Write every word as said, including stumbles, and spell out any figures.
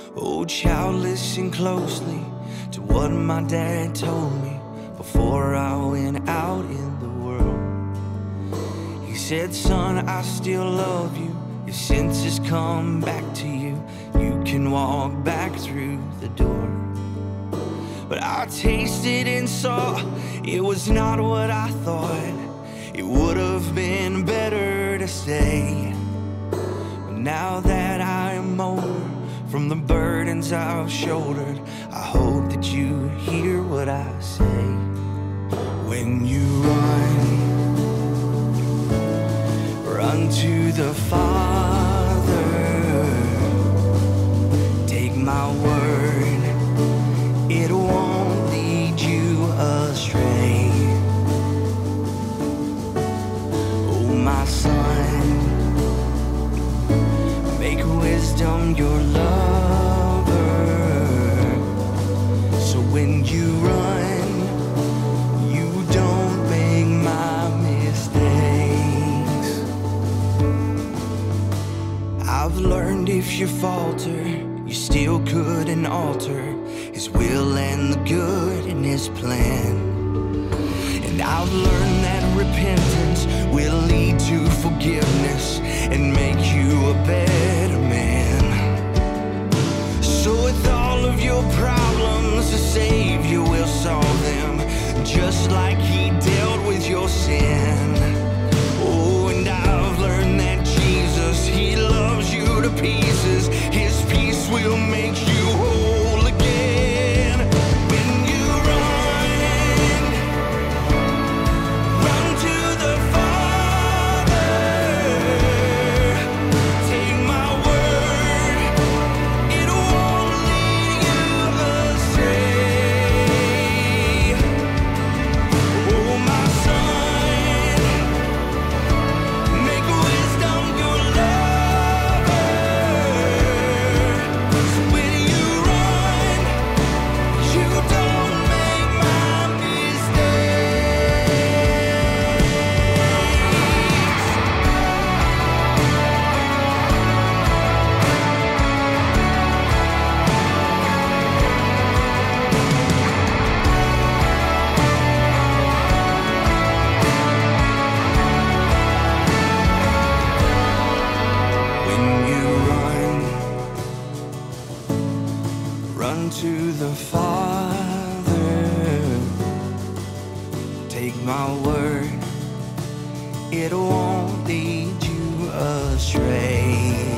Oh child, listen closely to what my dad told me before I went out in the world. He said, son, I still love you. Your senses come back to you. You can walk back through the door. But I tasted and saw it was not what I thought. It would have been better to stay. But now that I am older, from the burdens I've shouldered, I hope that you hear what I say. When you run, run to the Father. Take my word, it won't lead you astray. Oh my son, make wisdom your lover. So when you run, you don't make my mistakes. I've learned if you falter, you still couldn't alter His will and the good in His plan. And I've learned that repentance will lead to forgiveness and make you a better man. So with all of your problems, the Savior will solve them, just like He dealt with your sin. Oh, and I've learned that Jesus, He loves you to pieces. His peace will make you whole again. When you run, run to the Father. Take my word, it won't lead you astray. Oh my son, make wisdom your lover. So when you run, you don't make my mistakes. When you run, run to the Father. Take my word, it won't lead you astray.